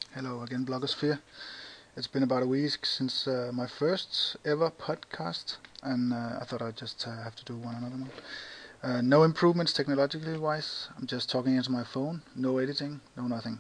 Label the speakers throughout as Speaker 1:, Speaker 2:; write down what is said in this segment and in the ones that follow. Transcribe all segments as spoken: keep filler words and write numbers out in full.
Speaker 1: Hello again, Blogosphere. It's been about a week since uh, my first ever podcast, and uh, I thought I'd just uh, have to do one another one. Uh, no improvements technologically wise. I'm just talking into my phone. No editing. No nothing.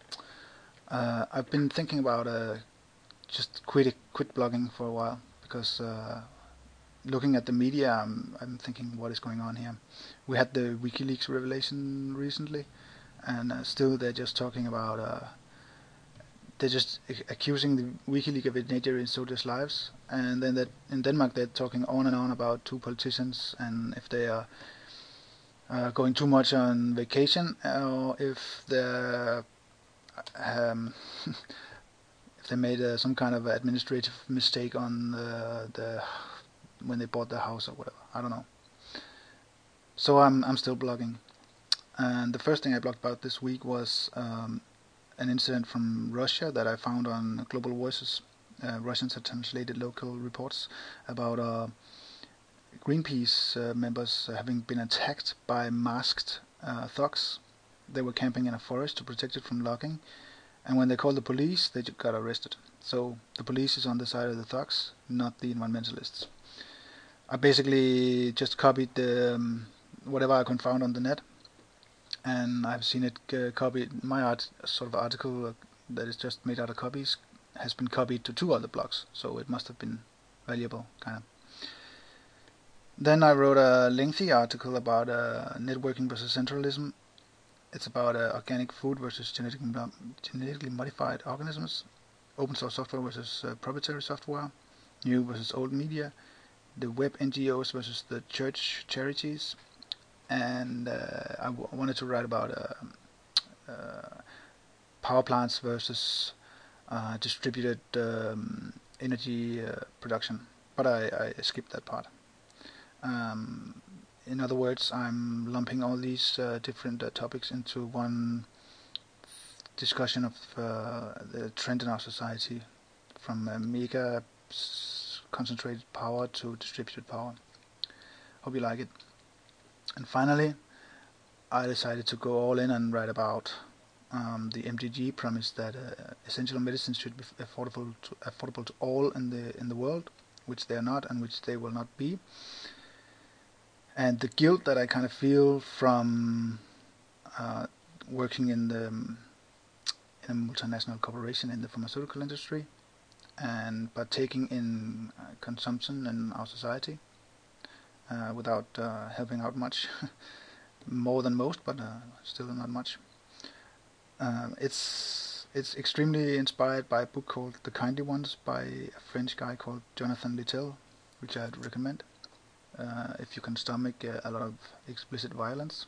Speaker 1: Uh, I've been thinking about uh, just quit quit blogging for a while because uh, looking at the media, I'm, I'm thinking, what is going on here? We had the WikiLeaks revelation recently, and uh, still they're just talking about. Uh, they're just accusing the WikiLeaks of endangering soldiers' lives, and then that in Denmark they're talking on and on about two politicians and if they are uh, going too much on vacation or if they're um, if they made uh, some kind of administrative mistake on the, the when they bought the house or whatever. I don't know. So I'm I'm still blogging, and the first thing I blogged about this week was um, an incident from Russia that I found on Global Voices. Uh, Russians had translated local reports about uh, Greenpeace uh, members having been attacked by masked uh, thugs. They were camping in a forest to protect it from logging, and when they called the police, they got arrested. So the police is on the side of the thugs, not the environmentalists. I basically just copied the, um, whatever I could find on the net, and I've seen it uh, copied. My art sort of article uh, that is just made out of copies has been copied to two other blogs, so it must have been valuable, kind of. Then I wrote a lengthy article about uh, networking versus centralism. It's about uh, organic food versus genetically, genetically modified organisms, open source software versus uh, proprietary software, new versus old media, the web N G Os versus the church charities, and uh, I w- wanted to write about uh, uh, power plants versus uh, distributed um, energy uh, production, but I, I skipped that part. Um, in other words, I'm lumping all these uh, different uh, topics into one discussion of uh, the trend in our society, from uh, mega concentrated power to distributed power. Hope you like it. And finally, I decided to go all in and write about um, the M D G premise that uh, essential medicines should be affordable to, affordable to all in the in the world, which they are not and which they will not be. And the guilt that I kind of feel from uh, working in the in a multinational corporation in the pharmaceutical industry and partaking in uh, consumption in our society uh, without uh, helping out much, more than most, but uh, still not much. Uh, it's it's extremely inspired by a book called The Kindly Ones by a French guy called Jonathan Littell, which I'd recommend uh, if you can stomach uh, a lot of explicit violence,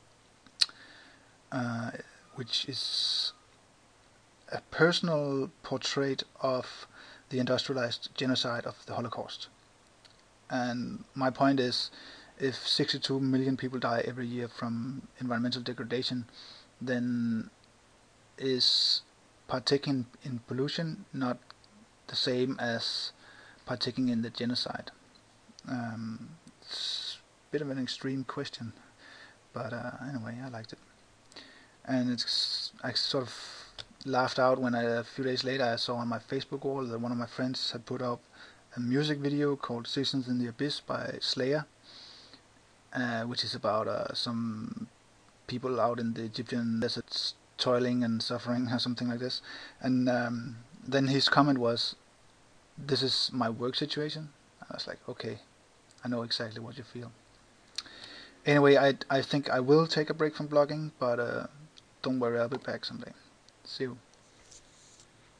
Speaker 1: uh, which is a personal portrait of the industrialized genocide of the Holocaust. And my point is, if sixty-two million people die every year from environmental degradation, then is partaking in pollution not the same as partaking in the genocide? Um, it's a bit of an extreme question, but uh, anyway, I liked it. And it's I sort of laughed out when I, a few days later I saw on my Facebook wall that one of my friends had put up a music video called Seasons in the Abyss by Slayer, uh, which is about uh, some people out in the Egyptian deserts toiling and suffering or something like this. And um, then his comment was, "This is my work situation." I was like, okay, I know exactly what you feel. Anyway, I I think I will take a break from blogging, but uh, don't worry, I'll be back someday. See you.